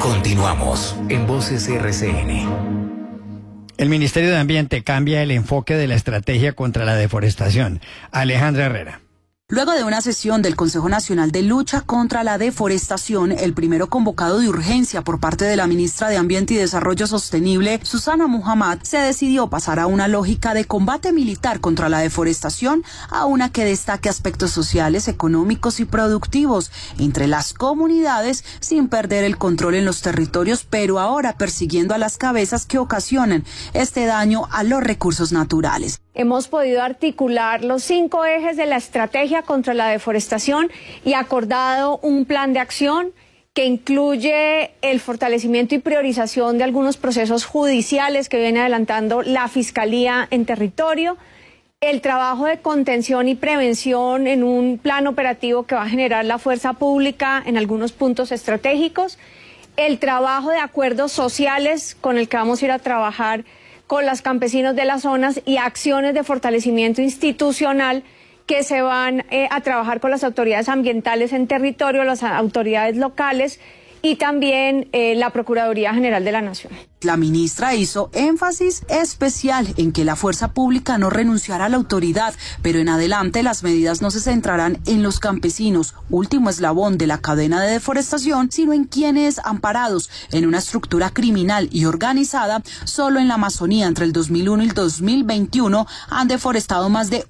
Continuamos en Voces RCN. El Ministerio de Ambiente cambia el enfoque de la estrategia contra la deforestación. Alejandra Herrera. Luego de una sesión del Consejo Nacional de Lucha contra la Deforestación, el primero convocado de urgencia por parte de la ministra de Ambiente y Desarrollo Sostenible, Susana Muhammad, se decidió pasar a una lógica de combate militar contra la deforestación, a una que destaque aspectos sociales, económicos y productivos entre las comunidades, sin perder el control en los territorios, pero ahora persiguiendo a las cabezas que ocasionan este daño a los recursos naturales. Hemos podido articular los 5 ejes de la estrategia contra la deforestación y acordado un plan de acción que incluye el fortalecimiento y priorización de algunos procesos judiciales que viene adelantando la Fiscalía en territorio, el trabajo de contención y prevención en un plan operativo que va a generar la fuerza pública en algunos puntos estratégicos, el trabajo de acuerdos sociales con el que vamos a ir a trabajar con los campesinos de las zonas y acciones de fortalecimiento institucional que se van a trabajar con las autoridades ambientales en territorio, las autoridades locales y también la Procuraduría General de la Nación. La ministra hizo énfasis especial en que la fuerza pública no renunciará a la autoridad, pero en adelante las medidas no se centrarán en los campesinos, último eslabón de la cadena de deforestación, sino en quienes, amparados en una estructura criminal y organizada, solo en la Amazonía entre el 2001 y el 2021 han deforestado más de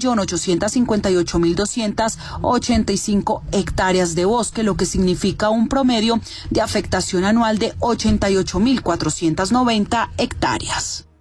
1.858.285 hectáreas de bosque, lo que significa un promedio de afectación anual de 88.490 hectáreas.